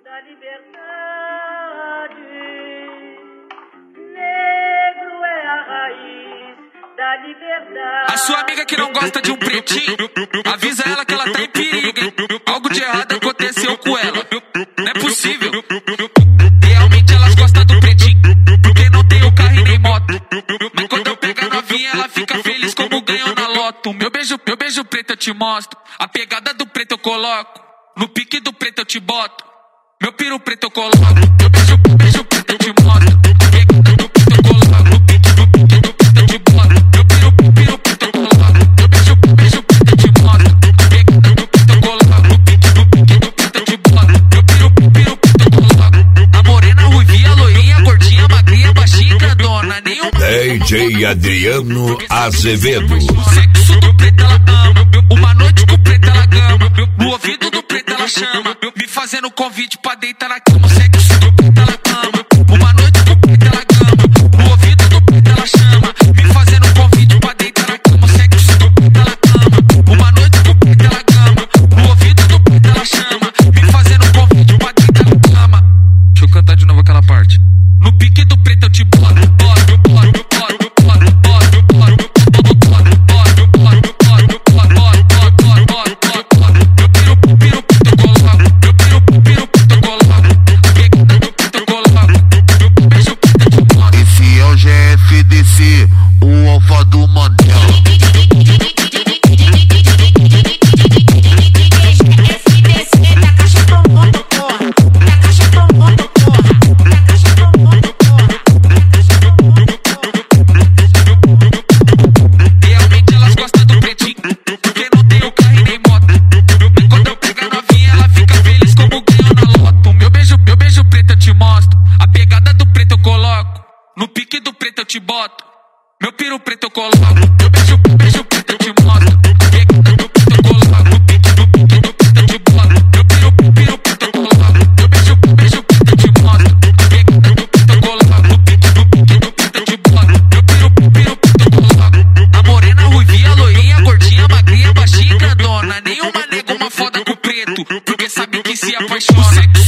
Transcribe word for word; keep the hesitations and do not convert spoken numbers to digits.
da liberdade. Negro é a raiz da liberdade. A sua amiga que não gosta de um pretinho, avisa ela que ela tá em perigo, hein? Algo de errado aconteceu com ela. Não é possível. Realmente elas gostam do pretinho, porque não tem o carro e nem moto. Mas quando eu pego a novinha, ela fica feliz como ganhou na loto. Meu beijo, meu beijo preto eu te mostro. A pegada do preto eu coloco. No pique do preto eu te boto. Meu piro preto eu coloco. Meu beijo, beijo preto eu te mostro. A pegada do preto eu coloco. No pique do pique do preto eu te boto. Meu piro, piro preto eu coloco. Meu beijo, beijo preto eu te mostro. A pegada do preto eu coloco. No pique do pique do preto eu te boto. Meu piro, piro preto eu coloco. A morena, ruivinha, loirinha, gordinha, magrinha, baixinha, grandona. Nenhuma. D J Adriano Azevedo. O sexo do preto ela ama. Uma noite com o preto ela gama. No ouvido do preto ela chama. Me fazendo convite pra deitar na cama. O sexo do preto ela ama. Uma noite com o preto ela gama. No ouvido do preto ela chama. Me fazendo convite pra deitar na cama. O sexo do preto ela ama. Uma noite com o preto ela gama. No ouvido do preto ela chama. Me fazendo convite pra deitar na cama. Deixa eu cantar de novo aquela parte. No pique do preto eu te boto. Boto, boto, boto, boto, boto, boto, o alfa do Mandela. S D C da caixa pro mundo, porra. Da caixa pro mundo, porra. Da caixa pro mundo, porra. Da caixa pro mundo, porra. Realmente elas gostam do pretinho, porque não tem o carro e nem moto. Mas quando eu pego a novinha, ela fica feliz como ganhou na loto. Meu beijo, meu beijo preto eu te mostro. A pegada do preto eu coloco. No pique do preto eu te boto. Meu piro preto eu coloco. Meu beijo, beijo preto eu te mostro. A pegada do preto eu coloco. No pique do pique do preto eu te boto. Meu piro, piro preto eu coloco. Meu beijo, beijo preto eu te mostro. A pegada do preto eu coloco. No pique do pique do preto eu te boto. Meu piro, piro preto eu coloco. A morena, ruivinha, loirinha, gordinha, magrinha, baixinha, grandona. Nenhuma nega uma foda com preto, porque sabe que se apaixona.